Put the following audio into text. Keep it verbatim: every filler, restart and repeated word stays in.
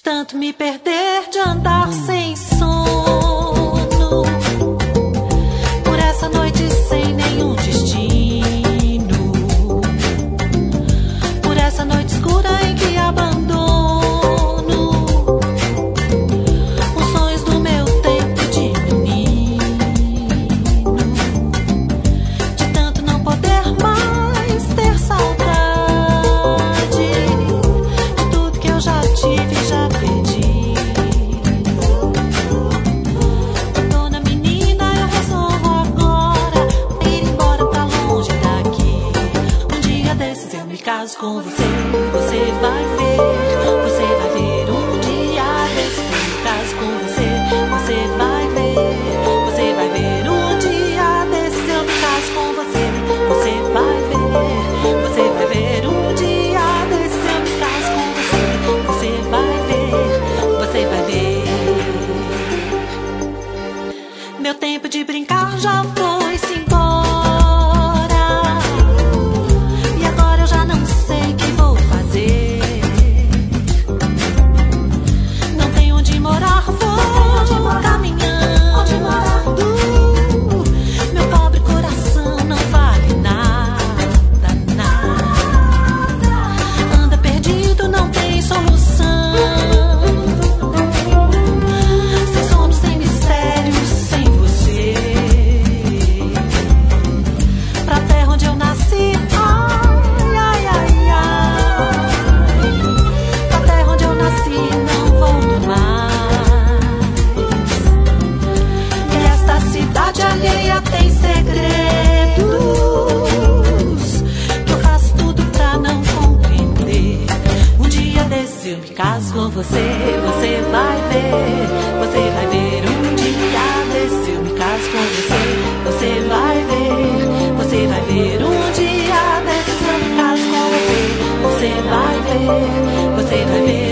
tanto me perder, de andar sem sono, por essa noite sem nenhum destino, por essa noite escura em que abandono os sonhos do meu tempo de menino, de tanto não poder mais ter saudade de tudo que eu já tive e já perdi. Dona menina, eu resolvo agora ir embora pra longe daqui. Um dia desses eu me caso com você, você vai ver, você vai ver. Um dia desses eu me caso com você, você vai ver, você vai ver. Um dia desses eu me caso com você, você vai ver, você vai ver. Um dia desses eu me caso com você, você vai ver, você vai ver. Meu tempo de brincar já foi-se embora, e agora eu já não sei o que vou fazer. Não tenho onde morar, vou caminhando. Meu pobre coração não vale nada, nada. Anda perdido, não tem solução. Sem sono, sem mistério, sem você. Pra terra onde eu nasci, ai, ai, ai, ai. Pra terra onde eu nasci, não volto mais. E esta cidade alheia tem segredos que eu faço tudo pra não compreender. Um dia desses eu me caso com você, você vai ver, você vai ver. Um dia desses eu me caso com você, você vai ver, você vai ver. Um dia desses eu me caso com você, você vai ver, você vai ver.